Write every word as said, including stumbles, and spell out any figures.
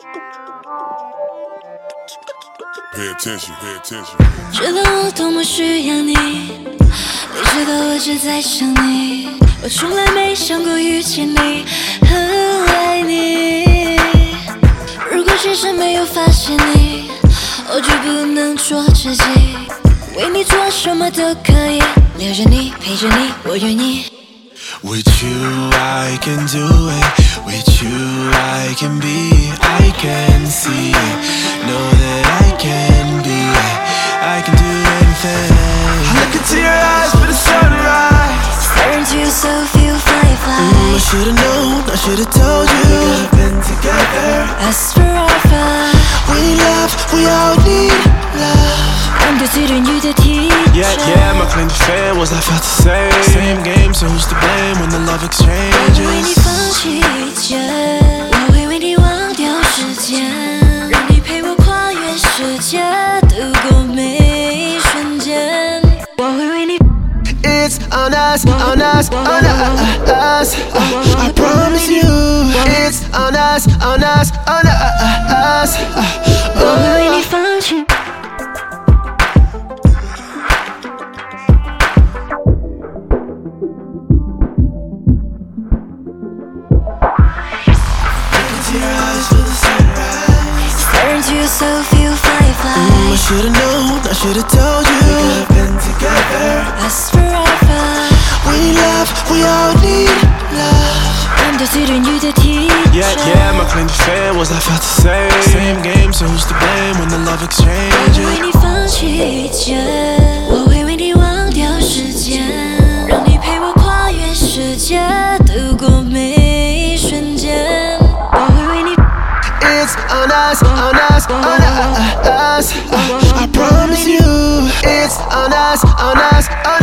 Pay attention, pay attention. 知道我多么需要你，你知道我只在想你，我从来没想过遇见你，很爱你。如果其实没有发现你，我就不能做自己，为你做什么都可以，留着你，陪着你，我愿意。 With you I can do it, with you I can be, I can see it, know that I can be it, I can do anything. I look into your eyes for the sunrise, stare into your soul, feel fly, fly. mm, I should've known, I should've told you, we could've been together as forever. We love, we all need love. I'm the student, you the teacher. Yeah, yeah, my claim to fame was I felt the same. Same game, so who's to blame when the love exchanges? 我为你放弃一切，我会为你忘掉时间，让你陪我跨越世界，度过每一瞬间。我会为你。 It's on us, on us, on us. I promise you. It's on us, on us, on us. 我会为你放弃。Stare into your soul, feel fly, fly. Mm, I should've known, I should've told you. We could've been together as forever. We love, we all need love. I'm the student, you the teacher. Yeah, yeah, my claim to fame was I felt the same. Same game, so who's to blame when the love exchanges? 我会为你放弃一切，我会为你忘掉时间，让你陪我跨越世界，度过每一瞬间。我会为你。 It's on us, on us, on us. I promise you. It's on us, on us, on us.